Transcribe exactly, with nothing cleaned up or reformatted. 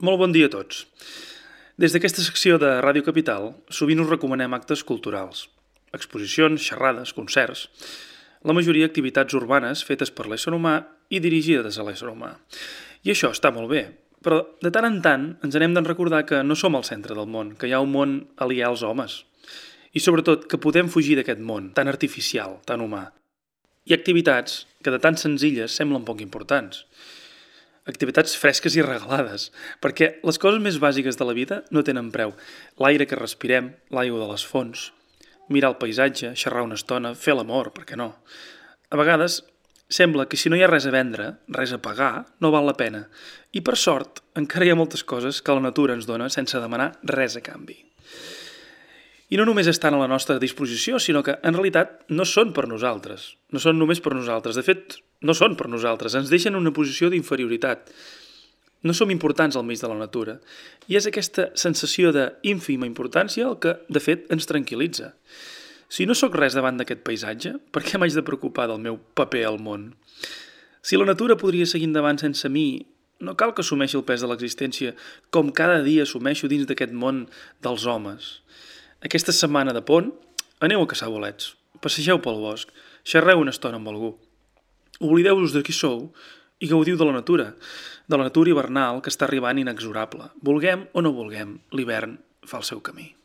Molt bon dia a tots. Des d'aquesta secció de Ràdio Capital sovint us recomanem actes culturals, exposicions, xerrades, concerts, la majoria activitats urbanes fetes per l'ésser humà i dirigides a l'ésser humà. I això està molt bé, però de tant en tant ens n'hem de recordar que no som al centre del món, que hi ha un món aliè als homes, i sobretot que podem fugir d'aquest món tan artificial, tan humà. Hi ha activitats que de tan senzilles semblen poc importants, activitats fresques i regalades, perquè les coses més bàsiques de la vida no tenen preu. L'aire que respirem, l'aigua de les fonts, mirar el paisatge, xerrar una estona, fer l'amor, per què no? A vegades sembla que si no hi ha res a vendre, res a pagar, no val la pena. I per sort, encara hi ha moltes coses que la natura ens dona sense demanar res a canvi. I no només estan a la nostra disposició, sinó que en realitat no són per nosaltres. No són només per nosaltres. De fet, no són per nosaltres. Ens deixen en una posició d'inferioritat. No som importants al mig de la natura. I és aquesta sensació d'ínfima importància el que, de fet, ens tranquil·litza. Si no sóc res davant d'aquest paisatge, per què m'haig de preocupar del meu paper al món? Si la natura podria seguir endavant sense mi, no cal que assumeixi el pes de l'existència com cada dia assumeixo dins d'aquest món dels homes. Aquesta setmana de pont, aneu a caçar bolets, passegeu pel bosc, xerreu una estona amb algú. Oblideu-vos de qui sou i gaudiu de la natura, de la natura hivernal que està arribant inexorable. Vulguem o no vulguem, l'hivern fa el seu camí.